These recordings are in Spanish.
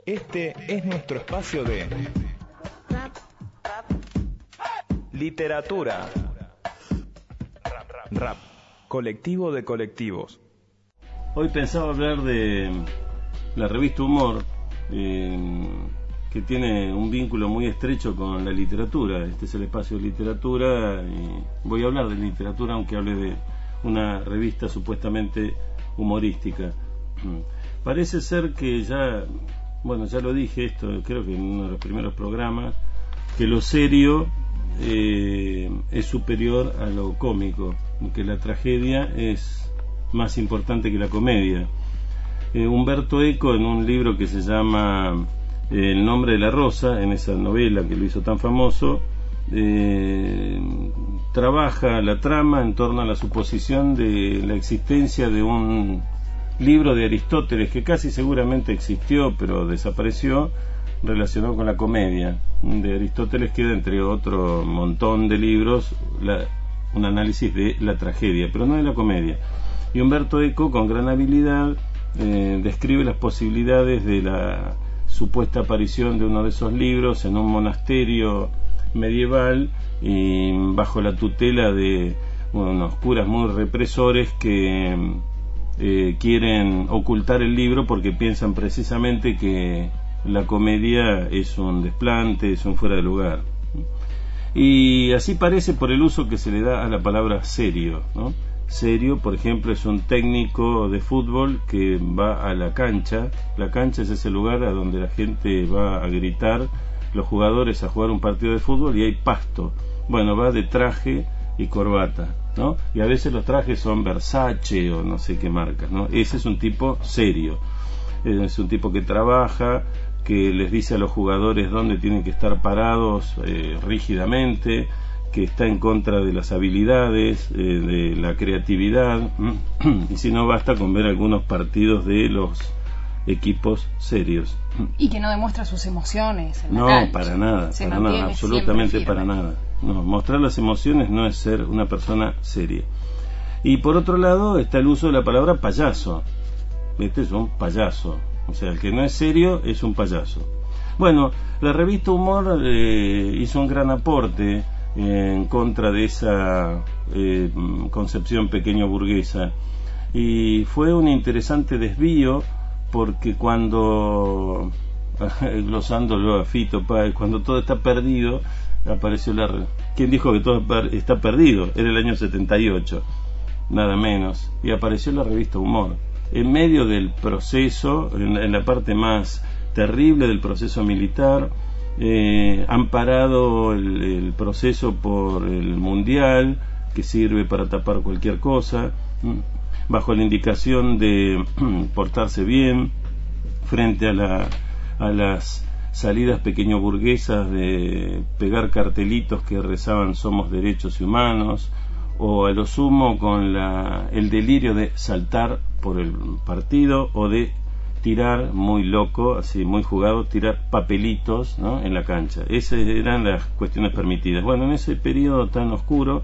Este es nuestro espacio de literatura. Rap, colectivo de colectivos. Hoy pensaba hablar de la revista Humor, que tiene un vínculo muy estrecho con la literatura. Este es el espacio de literatura y voy a hablar de literatura, aunque hable de una revista supuestamente humorística. Parece ser que ya lo dije esto, creo que en uno de los primeros programas, que lo serio es superior a lo cómico, que la tragedia es más importante que la comedia. Humberto Eco, en un libro que se llama El nombre de la rosa, en esa novela que lo hizo tan famoso, trabaja la trama en torno a la suposición de la existencia de un libro de Aristóteles que casi seguramente existió pero desapareció, relacionado con la comedia. De Aristóteles queda, entre otro montón de libros, un análisis de la tragedia, pero no de la comedia. Y Humberto Eco, con gran habilidad, describe las posibilidades de la supuesta aparición de uno de esos libros en un monasterio medieval y bajo la tutela de unos curas muy represores que quieren ocultar el libro porque piensan precisamente que la comedia es un desplante, es un fuera de lugar. Y así parece por el uso que se le da a la palabra serio, ¿no? Serio, por ejemplo, es un técnico de fútbol que va a la cancha. La cancha es ese lugar a donde la gente va a gritar, los jugadores a jugar un partido de fútbol, y hay pasto. Bueno, va de traje y corbata, ¿no? Y a veces los trajes son Versace o no sé qué marcas, ¿no? Ese es un tipo serio, es un tipo que trabaja, que les dice a los jugadores dónde tienen que estar parados rígidamente, que está en contra de las habilidades, de la creatividad, y si no basta con ver algunos partidos de los equipos serios. Y que no demuestra sus emociones en la no, cancha. para nada, absolutamente para nada. No, mostrar las emociones no es ser una persona seria. Y por otro lado está el uso de la palabra payaso. Este es un payaso, o sea, el que no es serio es un payaso. Bueno, la revista Humor hizo un gran aporte en contra de esa concepción pequeño burguesa, y fue un interesante desvío, porque cuando, glosándolo a Fito Páez, cuando todo está perdido, apareció ¿quién dijo que todo está perdido? Era el año 78, nada menos, y apareció la revista Humor en medio del proceso, en la parte más terrible del proceso militar. Han parado el proceso por el mundial, que sirve para tapar cualquier cosa, bajo la indicación de portarse bien frente a las salidas pequeño burguesas de pegar cartelitos que rezaban "somos derechos y humanos", o a lo sumo con el delirio de saltar por el partido, o de tirar, muy loco, así muy jugado, tirar papelitos, ¿no?, en la cancha. Esas eran las cuestiones permitidas. Bueno, en ese periodo tan oscuro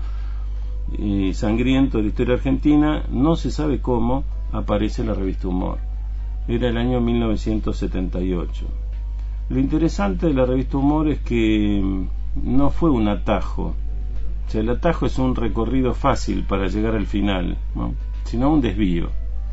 y sangriento de la historia argentina, no se sabe cómo aparece la revista Humor. Era el año 1978. Lo interesante de la revista Humor es que no fue un atajo. O sea, el atajo es un recorrido fácil para llegar al final, ¿no?, sino un desvío.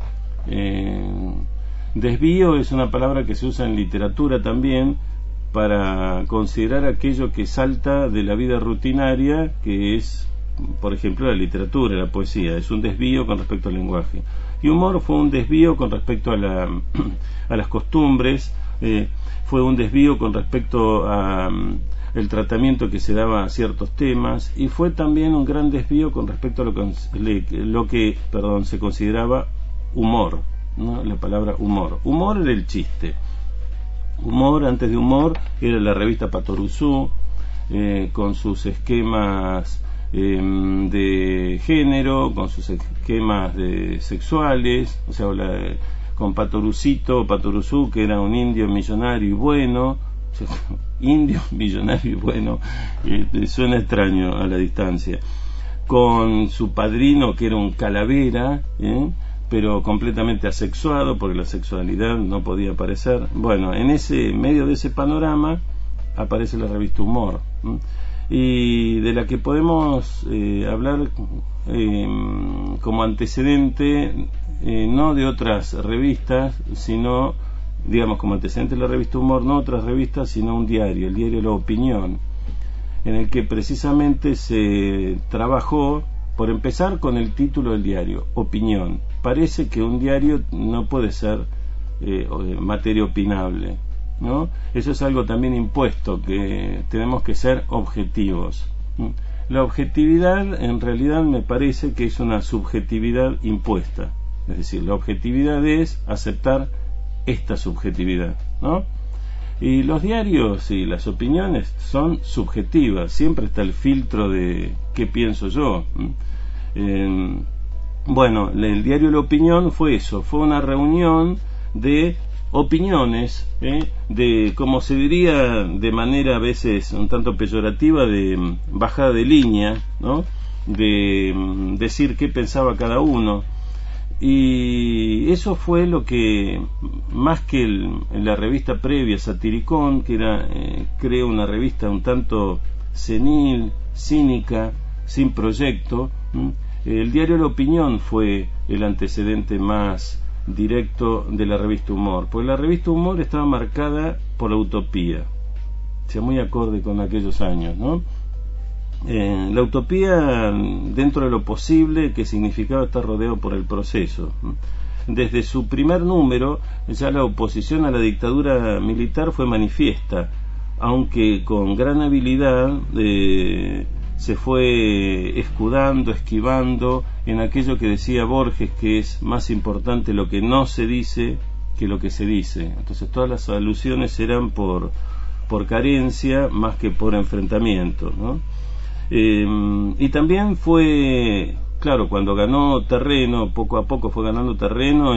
Desvío es una palabra que se usa en literatura también para considerar aquello que salta de la vida rutinaria, que es, por ejemplo, la literatura, la poesía. Es un desvío con respecto al lenguaje. Y Humor fue un desvío con respecto a las costumbres, fue un desvío con respecto a el tratamiento que se daba a ciertos temas, y fue también un gran desvío con respecto a lo que se consideraba humor, ¿no? La palabra humor. Humor era el chiste. Humor, antes de Humor, era la revista Patoruzú, con sus esquemas de género, con sus esquemas sexuales, o sea, con Patoruzú, que era un indio millonario y bueno. Indio millonario y bueno, suena extraño a la distancia. Con su padrino, que era un calavera, pero completamente asexuado, porque la sexualidad no podía aparecer. Bueno, en ese medio de ese panorama aparece la revista Humor, y de la que podemos hablar como antecedente, no de otras revistas, sino, digamos, como antecedente de la revista Humor, no otras revistas, sino un diario, el diario La Opinión, en el que precisamente se trabajó, por empezar, con el título del diario, Opinión. Parece que un diario no puede ser materia opinable, ¿no? Eso es algo también impuesto, que tenemos que ser objetivos. La objetividad, en realidad, me parece que es una subjetividad impuesta. Es decir, la objetividad es aceptar esta subjetividad, ¿no? Y los diarios y las opiniones son subjetivas, siempre está el filtro de qué pienso yo. Bueno, el diario La Opinión fue eso, fue una reunión de opiniones, de, como se diría de manera a veces un tanto peyorativa, de bajada de línea, ¿no? De decir qué pensaba cada uno. Y eso fue lo que, más que la revista previa, Satiricón, que era, creo, una revista un tanto senil, cínica, sin proyecto, el diario La Opinión fue el antecedente más directo de la revista Humor, porque la revista Humor estaba marcada por la utopía, o sea, muy acorde con aquellos años, ¿no? La utopía dentro de lo posible, que significaba estar rodeado por el proceso. Desde su primer número ya la oposición a la dictadura militar fue manifiesta, aunque con gran habilidad se fue escudando, esquivando en aquello que decía Borges, que es más importante lo que no se dice que lo que se dice. Entonces todas las alusiones eran por carencia más que por enfrentamiento, ¿no? Y también fue, claro, cuando ganó terreno, poco a poco fue ganando terreno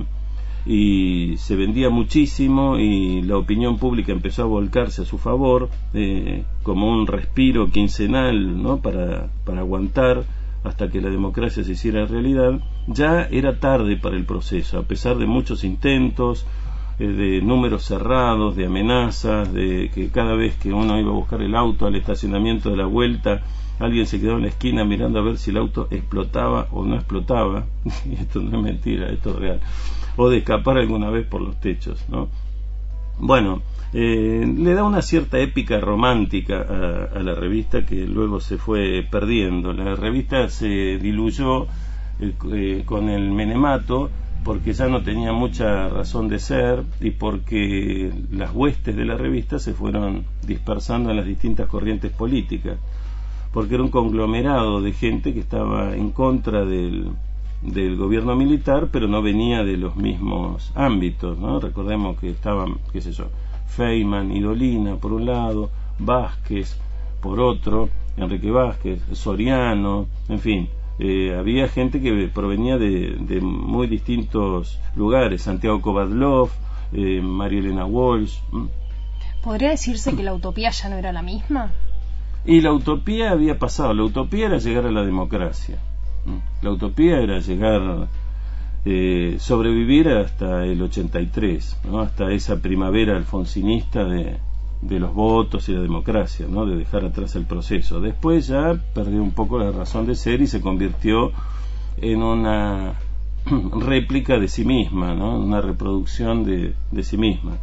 y se vendía muchísimo, y la opinión pública empezó a volcarse a su favor, como un respiro quincenal, ¿no? para aguantar hasta que la democracia se hiciera realidad. Ya era tarde para el proceso, a pesar de muchos intentos, de números cerrados, de amenazas, de que cada vez que uno iba a buscar el auto al estacionamiento de la vuelta, alguien se quedaba en la esquina mirando a ver si el auto explotaba o no explotaba, y esto no es mentira, esto es real, o de escapar alguna vez por los techos, ¿no? Bueno, le da una cierta épica romántica a la revista, que luego se fue perdiendo. La revista se diluyó con el menemato, porque ya no tenía mucha razón de ser, y porque las huestes de la revista se fueron dispersando en las distintas corrientes políticas, porque era un conglomerado de gente que estaba en contra del gobierno militar, pero no venía de los mismos ámbitos, ¿no? Recordemos que estaban, qué sé yo, Feynman y Dolina por un lado, Vázquez por otro, Enrique Vázquez, Soriano, en fin. Había gente que provenía de muy distintos lugares, Santiago Kovadlov, María Elena Walsh. ¿Podría decirse que la utopía ya no era la misma? Y la utopía había pasado. La utopía era llegar a la democracia. La utopía era llegar, sobrevivir hasta el 83, ¿no? Hasta esa primavera alfonsinista de los votos y la democracia, ¿no? De dejar atrás el proceso. Después ya perdió un poco la razón de ser y se convirtió en una réplica de sí misma, ¿no? Una reproducción de sí misma.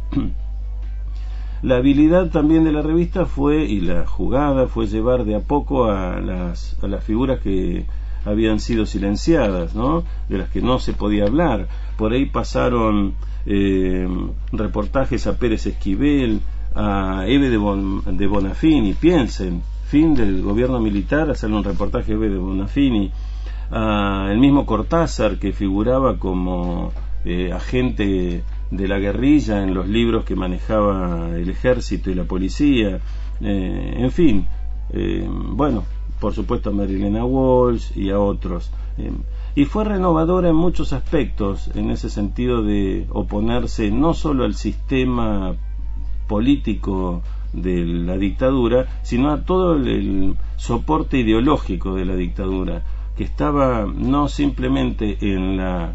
La habilidad también de la revista fue, y la jugada fue, llevar de a poco a las figuras que habían sido silenciadas, ¿no? De las que no se podía hablar. Por ahí pasaron reportajes a Pérez Esquivel, a Eve de Bonafini. Piensen, fin del gobierno militar, hacerle un reportaje a Eve de Bonafini, a el mismo Cortázar, que figuraba como agente de la guerrilla en los libros que manejaba el ejército y la policía, en fin, bueno, por supuesto a María Elena Walsh y a otros, y fue renovadora en muchos aspectos, en ese sentido de oponerse no solo al sistema político de la dictadura, sino a todo el soporte ideológico de la dictadura, que estaba no simplemente en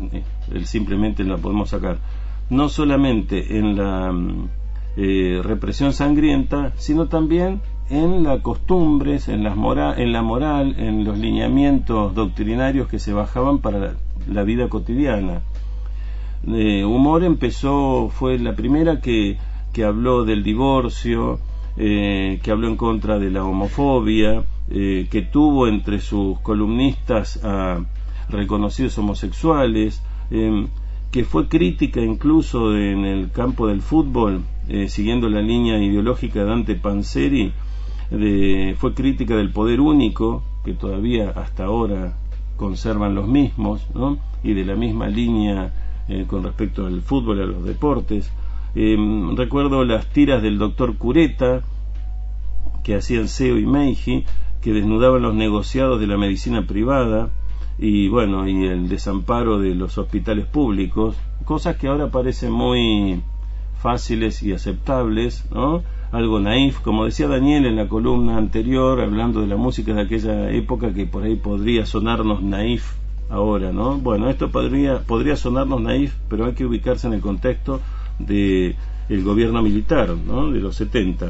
simplemente la podemos sacar, no solamente en la represión sangrienta, sino también en las costumbres, en la moral, en los lineamientos doctrinarios que se bajaban para la vida cotidiana. Humor fue la primera que habló del divorcio, que habló en contra de la homofobia, que tuvo entre sus columnistas a reconocidos homosexuales, que fue crítica incluso en el campo del fútbol, siguiendo la línea ideológica de Dante Panzeri, fue crítica del poder único, que todavía hasta ahora conservan los mismos, ¿no? Y de la misma línea con respecto al fútbol, a los deportes. Recuerdo las tiras del doctor Cureta, que hacían Seo y Meiji, que desnudaban los negociados de la medicina privada y bueno, y el desamparo de los hospitales públicos, cosas que ahora parecen muy fáciles y aceptables, ¿no? Algo naif, como decía Daniel en la columna anterior, hablando de la música de aquella época, que por ahí podría sonarnos naif ahora, ¿no? Bueno, esto podría sonarnos naif, pero hay que ubicarse en el contexto de el gobierno militar, ¿no? De los 70.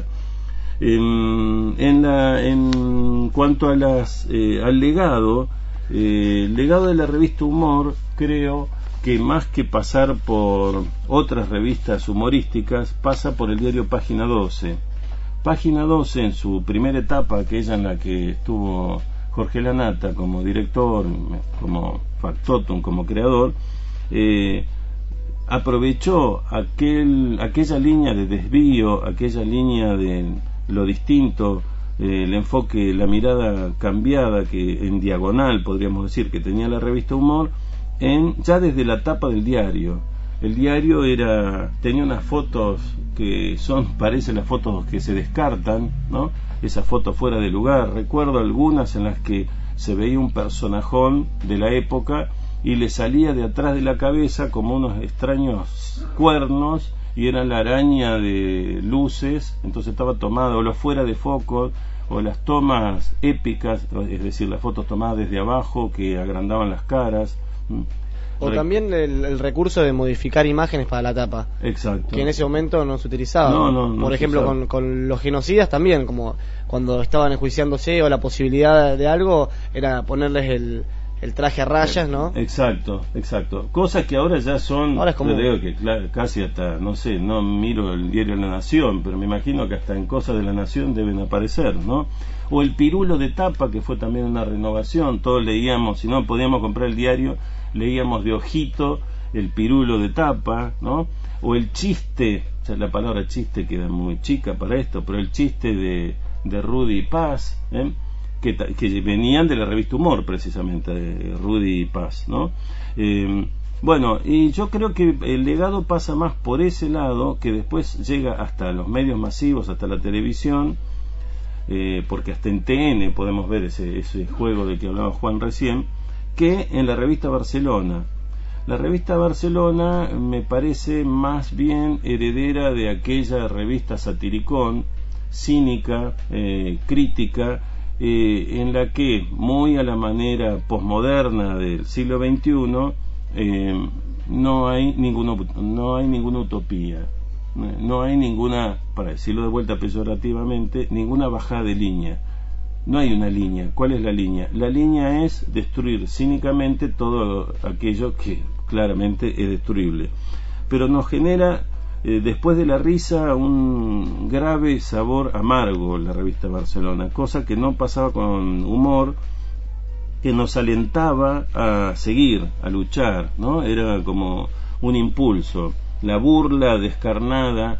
En cuanto a al legado de la revista Humor, creo que más que pasar por otras revistas humorísticas, pasa por el diario Página 12. Página 12, en su primera etapa, aquella en la que estuvo Jorge Lanata como director, como factotum, como creador, aprovechó aquella línea de desvío, aquella línea de lo distinto, el enfoque, la mirada cambiada, que en diagonal podríamos decir que tenía la revista Humor, ya desde la tapa del diario. El diario tenía unas fotos que parecen las fotos que se descartan, ¿no? Esas fotos fuera de lugar. Recuerdo algunas en las que se veía un personajón de la época y le salía de atrás de la cabeza como unos extraños cuernos, y era la araña de luces, entonces estaba tomado, o los fuera de foco, o las tomas épicas, es decir, las fotos tomadas desde abajo que agrandaban las caras. O también el recurso de modificar imágenes para la tapa. Exacto. Que en ese momento no se utilizaba. No Por ejemplo, con los genocidas también, como cuando estaban enjuiciándose, o la posibilidad de algo, era ponerles el traje a rayas, ¿no? Exacto. Cosas que ahora ya son, ahora es como... creo que casi hasta, no sé, no miro el diario La Nación, pero me imagino que hasta en Cosas de la Nación deben aparecer, ¿no? O el pirulo de tapa, que fue también una renovación. Todos leíamos, si no podíamos comprar el diario, leíamos de ojito el pirulo de tapa, ¿no? O el chiste, o sea, la palabra chiste queda muy chica para esto, pero el chiste de Rudy Paz, que venían de la revista Humor, precisamente, de Rudy Paz, ¿no? Bueno, y yo creo que el legado pasa más por ese lado, que después llega hasta los medios masivos, hasta la televisión, porque hasta en TN podemos ver ese juego del que hablaba Juan recién, que en la revista Barcelona. La revista Barcelona me parece más bien heredera de aquella revista satiricón, cínica, crítica, en la que, muy a la manera posmoderna del siglo XXI, no hay ninguna utopía, no hay ninguna, para decirlo de vuelta peyorativamente, ninguna bajada de línea. No hay una línea. ¿Cuál es la línea? La línea es destruir cínicamente todo aquello que claramente es destruible. Pero nos genera, después de la risa, un grave sabor amargo la revista Barcelona, cosa que no pasaba con Humor, que nos alentaba a seguir, a luchar, ¿no? Era como un impulso. La burla descarnada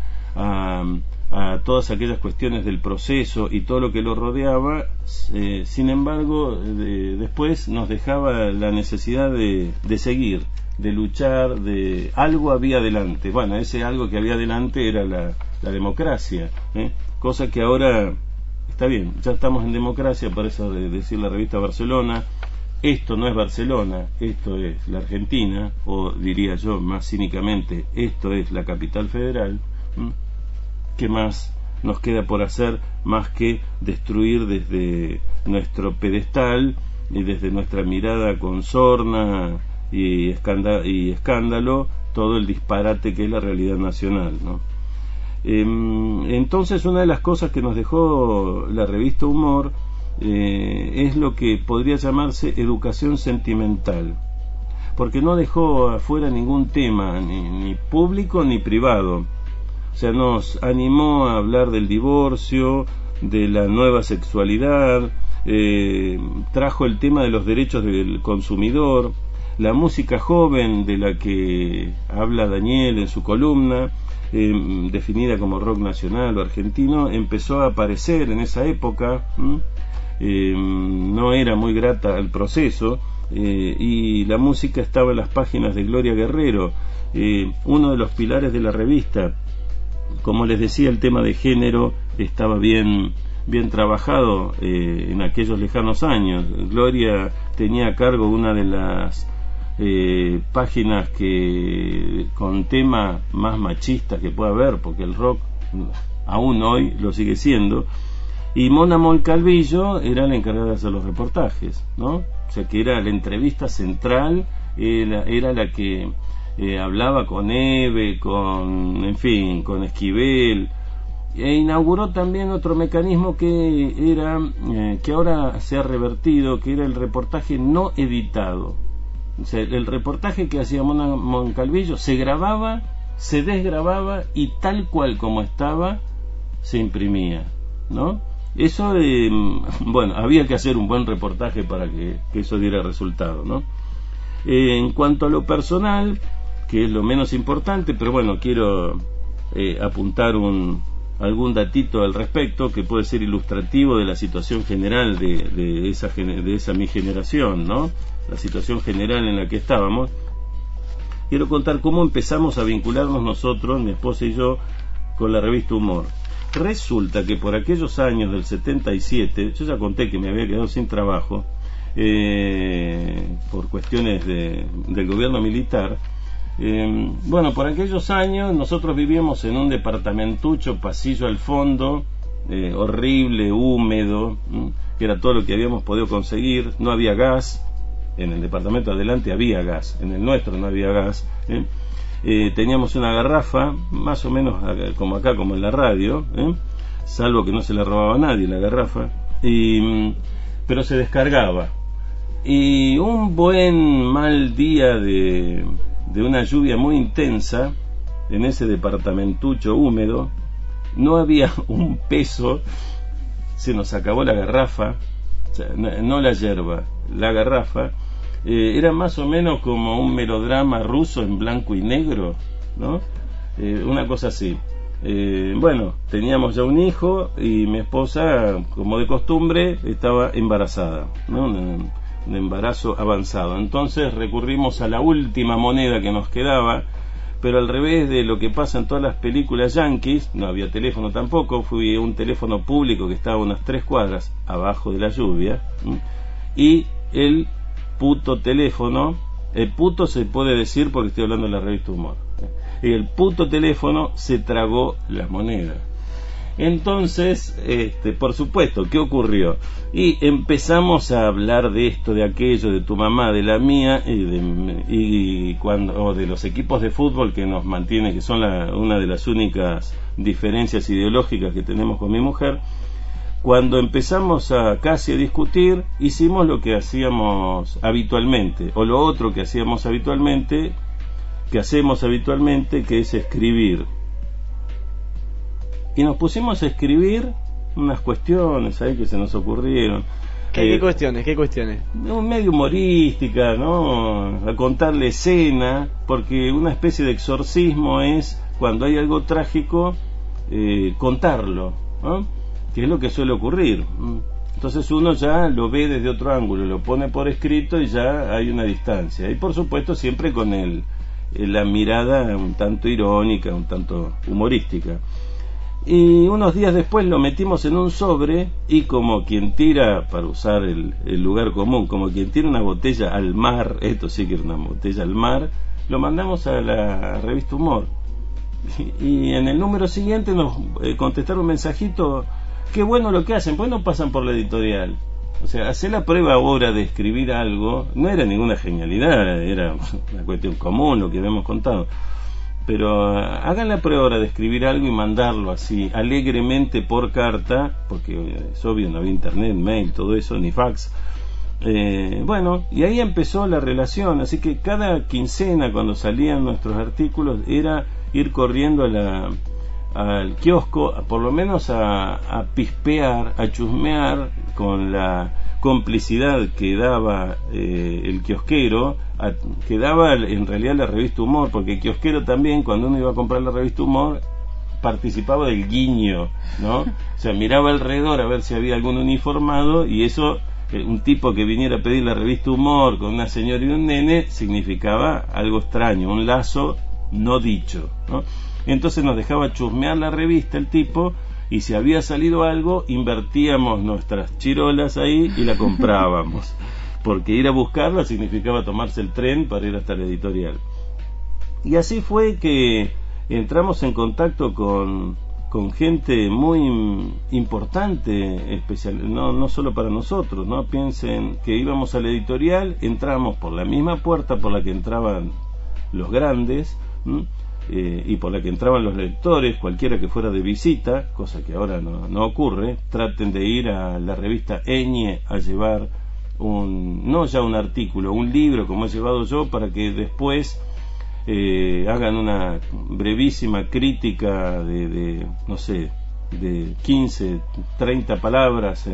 a todas aquellas cuestiones del proceso y todo lo que lo rodeaba, sin embargo, después nos dejaba la necesidad de seguir, de luchar, de algo había adelante. Bueno, ese algo que había adelante era la democracia, cosa que ahora está bien, ya estamos en democracia, por eso de decir la revista Barcelona, esto no es Barcelona, esto es la Argentina, o diría yo más cínicamente, esto es la capital federal. ¿Qué más nos queda por hacer más que destruir desde nuestro pedestal y desde nuestra mirada con sorna y escándalo todo el disparate que es la realidad nacional, ¿no? Entonces, una de las cosas que nos dejó la revista Humor es lo que podría llamarse educación sentimental, porque no dejó afuera ningún tema, ni público ni privado. O sea, nos animó a hablar del divorcio, de la nueva sexualidad, trajo el tema de los derechos del consumidor, la música joven de la que habla Daniel en su columna, definida como rock nacional o argentino, empezó a aparecer en esa época. No era muy grata al proceso, y la música estaba en las páginas de Gloria Guerrero, uno de los pilares de la revista. Como les decía, el tema de género estaba bien trabajado en aquellos lejanos años. Gloria tenía a cargo una de las páginas que con tema más machista que pueda haber, porque el rock aún hoy lo sigue siendo, y Mona Molcalvillo era la encargada de hacer los reportajes, ¿no? O sea, que era la entrevista central, era la que hablaba con Eve, con Esquivel, e inauguró también otro mecanismo que era que ahora se ha revertido, que era el reportaje no editado. O sea, el reportaje que hacía Mona Molcalvillo se grababa, se desgrababa y tal cual como estaba se imprimía, ¿no? Eso, bueno, había que hacer un buen reportaje para que eso diera resultado, ¿no? En cuanto a lo personal, que es lo menos importante, pero bueno, quiero apuntar algún datito al respecto que puede ser ilustrativo de la situación general de esa mi generación, ¿no? La situación general en la que estábamos. Quiero contar cómo empezamos a vincularnos nosotros, mi esposa y yo, con la revista Humor. Resulta que por aquellos años del 77, yo ya conté que me había quedado sin trabajo por cuestiones del gobierno militar. Bueno, por aquellos años nosotros vivíamos en un departamentucho, pasillo al fondo, horrible, húmedo, que era todo lo que habíamos podido conseguir. No había gas. En el departamento adelante había gas, en el nuestro no había gas. Teníamos una garrafa, más o menos como acá, como en la radio, salvo que no se la robaba a nadie la garrafa, pero se descargaba. Y un mal día de una lluvia muy intensa, en ese departamentucho húmedo, no había un peso, se nos acabó la garrafa, o sea, no la yerba, la garrafa. Era más o menos como un melodrama ruso en blanco y negro, ¿no? Una cosa así. Bueno, teníamos ya un hijo y mi esposa, como de costumbre, estaba embarazada, ¿no? Un embarazo avanzado. Entonces recurrimos a la última moneda que nos quedaba, pero al revés de lo que pasa en todas las películas yanquis, no había teléfono tampoco. Fui a un teléfono público que estaba a unas 3 cuadras abajo de la lluvia, y el puto teléfono, el puto se puede decir porque estoy hablando de la revista Humor, y el puto teléfono se tragó la moneda. Entonces, por supuesto, ¿qué ocurrió? Y empezamos a hablar de esto, de aquello, de tu mamá, de la mía, o de los equipos de fútbol que nos mantienen, que son una de las únicas diferencias ideológicas que tenemos con mi mujer. Cuando empezamos casi a discutir, hicimos lo que hacíamos habitualmente, o lo otro que hacemos habitualmente, que es escribir. Y nos pusimos a escribir unas cuestiones ahí que se nos ocurrieron. ¿Qué cuestiones? Medio humorística, ¿no? A contarle escena, porque una especie de exorcismo es, cuando hay algo trágico, contarlo, ¿no? Que es lo que suele ocurrir. Entonces uno ya lo ve desde otro ángulo, lo pone por escrito y ya hay una distancia. Y por supuesto siempre con la mirada un tanto irónica, un tanto humorística. Y unos días después lo metimos en un sobre, y como quien tira, para usar el lugar común, como quien tira una botella al mar, esto sí que era una botella al mar, lo mandamos a la revista Humor. Y en el número siguiente nos contestaron un mensajito: qué bueno lo que hacen, pues no pasan por la editorial. O sea, hacer la prueba ahora de escribir algo no era ninguna genialidad, era una cuestión común lo que habíamos contado. Pero hagan la prueba ahora de escribir algo y mandarlo así, alegremente por carta, porque es obvio, no había internet, mail, todo eso, ni fax. Bueno, y ahí empezó la relación, así que cada quincena cuando salían nuestros artículos era ir corriendo al kiosco, por lo menos a pispear, a chusmear con la complicidad que daba el kiosquero, que daba en realidad la revista Humor, porque el kiosquero también, cuando uno iba a comprar la revista Humor, participaba del guiño, ¿no? O sea, miraba alrededor a ver si había algún uniformado, y eso, un tipo que viniera a pedir la revista Humor con una señora y un nene, significaba algo extraño, un lazo no dicho, ¿no? Entonces nos dejaba chusmear la revista el tipo, y si había salido algo, invertíamos nuestras chirolas ahí y la comprábamos, porque ir a buscarla significaba tomarse el tren para ir hasta la editorial. Y así fue que entramos en contacto con gente muy importante, especial, no solo para nosotros, ¿no? Piensen que íbamos a la editorial, entramos por la misma puerta por la que entraban los grandes, y por la que entraban los lectores, cualquiera que fuera de visita, cosa que ahora no ocurre. Traten de ir a la revista Eñe a llevar no ya un artículo, un libro como he llevado yo, para que después hagan una brevísima crítica de no sé, de 15, 30 palabras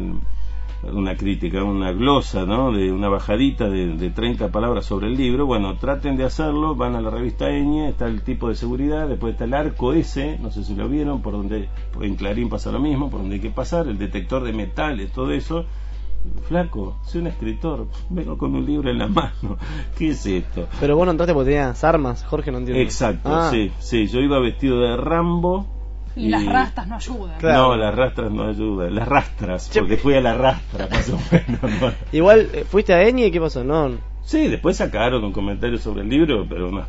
una crítica, una glosa, ¿no? De una bajadita de 30 palabras sobre el libro. Bueno, traten de hacerlo, van a la revista Eñe, está el tipo de seguridad, después está el arco ese, no sé si lo vieron, por donde en Clarín pasa lo mismo, por donde hay que pasar, el detector de metales, todo eso. Flaco, soy un escritor, vengo con un libro en la mano, ¿qué es esto? Pero vos no entraste porque tenías armas, Jorge, no entiendo. Exacto, sí, yo iba vestido de Rambo. Y las rastas no ayudan. Claro. No, las rastras no ayudan, las rastras, porque fui a la rastra, más o menos, ¿no? Igual, ¿fuiste a Eñe y qué pasó? No. Sí, después sacaron un comentario sobre el libro, pero una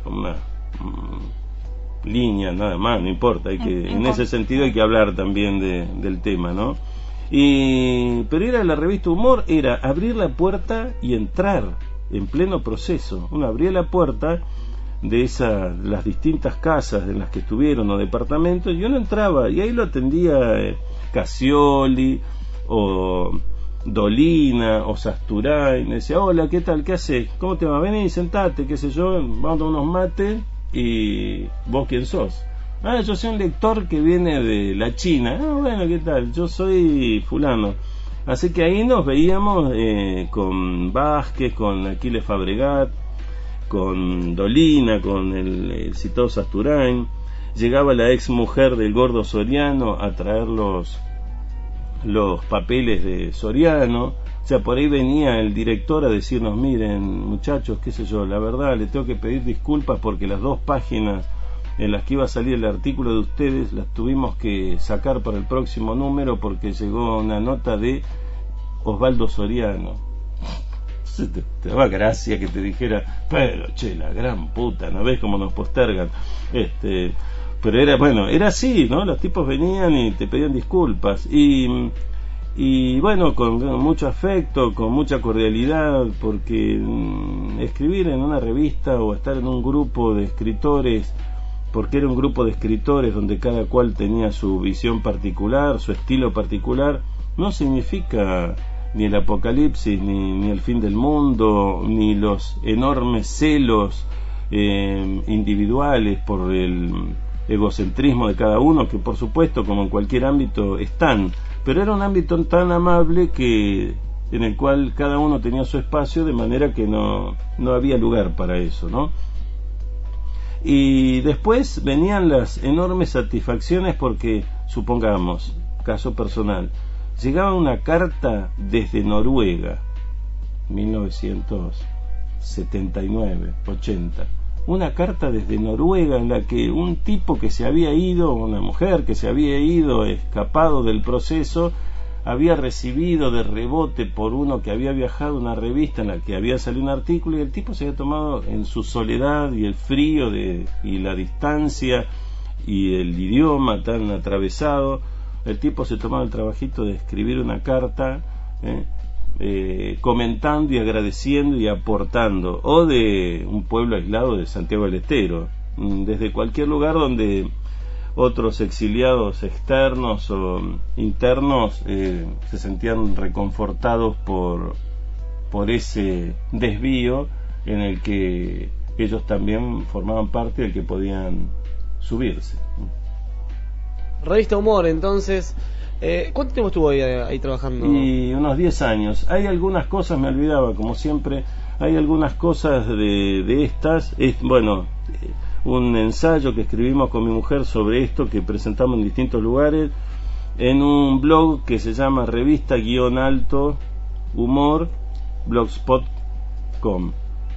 línea, nada más, no importa, en ese sentido hay que hablar también del tema, ¿no? Pero ir a la revista Humor era abrir la puerta y entrar en pleno proceso. Uno abría la puerta de las distintas casas en las que estuvieron o departamentos, y uno entraba y ahí lo atendía Casioli o Dolina o Sasturá, y me decía: hola, ¿qué tal? ¿Qué haces? ¿Cómo te va? Vení, sentate, qué sé yo, vamos a tomar unos mates. ¿Y vos quién sos? Yo soy un lector que viene de la China. Bueno, ¿qué tal? Yo soy fulano. Así que ahí nos veíamos con Vázquez, con Aquiles Fabregat, con Dolina, con el citado Sasturain. Llegaba la ex mujer del gordo Soriano a traer los papeles de Soriano. O sea, por ahí venía el director a decirnos: miren, muchachos, qué sé yo, la verdad, le tengo que pedir disculpas porque las 2 páginas en las que iba a salir el artículo de ustedes las tuvimos que sacar para el próximo número porque llegó una nota de Osvaldo Soriano. Te daba gracia que te dijera: pero che, la gran puta, ¿no ves cómo nos postergan? Pero era así, ¿no? Los tipos venían y te pedían disculpas, y bueno, con mucho afecto, con mucha cordialidad, porque escribir en una revista o estar en un grupo de escritores, porque era un grupo de escritores donde cada cual tenía su visión particular, su estilo particular, no significa ni el apocalipsis, ni el fin del mundo, ni los enormes celos individuales por el egocentrismo de cada uno, que por supuesto, como en cualquier ámbito, están, pero era un ámbito tan amable en el cual cada uno tenía su espacio, de manera que no había lugar para eso, ¿no? Y después venían las enormes satisfacciones porque, supongamos, caso personal, llegaba una carta desde Noruega, 1979, 80, una carta desde Noruega en la que un tipo que se había ido, una mujer que se había ido, escapado del proceso, había recibido de rebote por uno que había viajado una revista en la que había salido un artículo, y el tipo se había tomado, en su soledad y el frío y la distancia y el idioma tan atravesado, el tipo se tomaba el trabajito de escribir una carta comentando y agradeciendo y aportando, o de un pueblo aislado de Santiago del Estero, desde cualquier lugar donde otros exiliados externos o internos se sentían reconfortados por ese desvío en el que ellos también formaban parte del que podían subirse. Revista Humor, entonces, ¿cuánto tiempo estuvo ahí trabajando? Y unos 10 años. Hay algunas cosas, me olvidaba, como siempre, hay algunas cosas de estas, un ensayo que escribimos con mi mujer sobre esto, que presentamos en distintos lugares, en un blog que se llama Revista-Alto Humor, blogspot.com,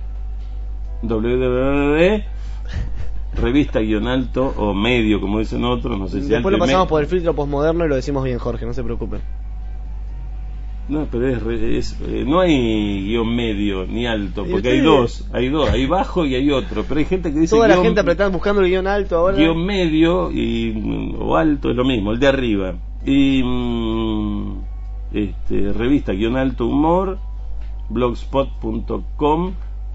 Revista-Alto o medio, como dicen otros, no sé si después lo pasamos por el filtro postmoderno y lo decimos bien, Jorge, no se preocupen. No, pero no hay guión medio ni alto, porque hay dos, hay bajo y hay otro, pero hay gente que dice toda la gente apretada buscando el guión alto ahora. Guión medio o alto es lo mismo, el de arriba. Y Revista-Alto Humor, blogspot.com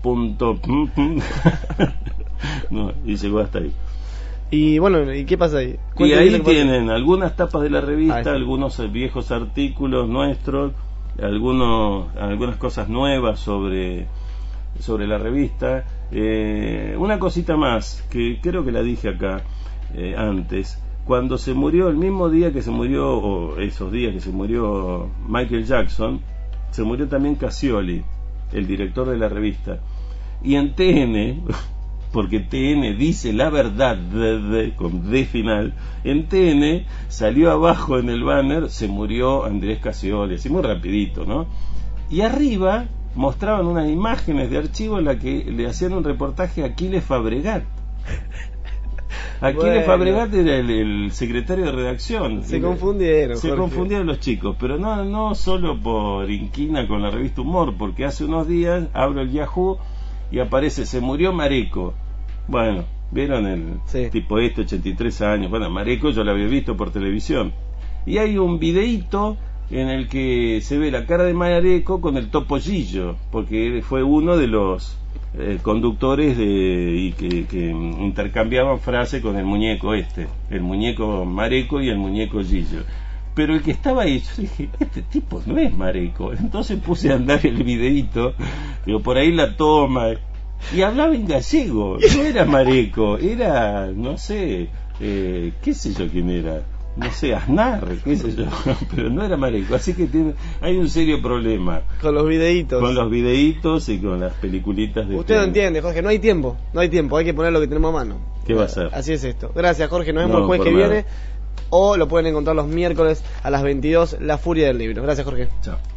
no, y llegó hasta ahí. Y bueno, ¿y qué pasa ahí? Y ahí tienen algunas tapas de la revista, algunos viejos artículos nuestros, algunas cosas nuevas sobre la revista. Una cosita más, que creo que la dije acá antes. Cuando se murió, el mismo día que se murió, o esos días que se murió Michael Jackson, se murió también Cassioli, el director de la revista. Y en TN, porque TN dice la verdad, con D final, en TN salió abajo en el banner, se murió Andrés Cassioli, así muy rapidito, ¿no? Y arriba mostraban unas imágenes de archivo en la que le hacían un reportaje a Aquiles Fabregat. Aquiles Fabregat era el secretario de redacción. Se confundieron los chicos, pero no solo por inquina con la revista Humor, porque hace unos días abro el Yahoo y aparece, se murió Mareco. Bueno, ¿vieron el tipo 83 años? Bueno, Mareco yo lo había visto por televisión. Y hay un videíto en el que se ve la cara de Mareco con el Topollillo, porque fue uno de los conductores y que intercambiaban frases con el muñeco el muñeco Mareco y el muñeco Gillo. Pero el que estaba ahí, yo dije, este tipo no es Mareco. Entonces puse a andar el videíto, digo, por ahí la toma, y hablaba en gallego, no era Mareco, era, no sé, qué sé yo quién era, no sé, Aznar, qué sé yo, pero no era Mareco, así que hay un serio problema con los videitos y con las peliculitas de usted no entiende, Jorge, no hay tiempo, hay que poner lo que tenemos a mano. ¿Qué va a ser? Así es esto. Gracias, Jorge, nos vemos el jueves que viene, o lo pueden encontrar los miércoles a las 22, La Furia del Libro. Gracias, Jorge. Chao.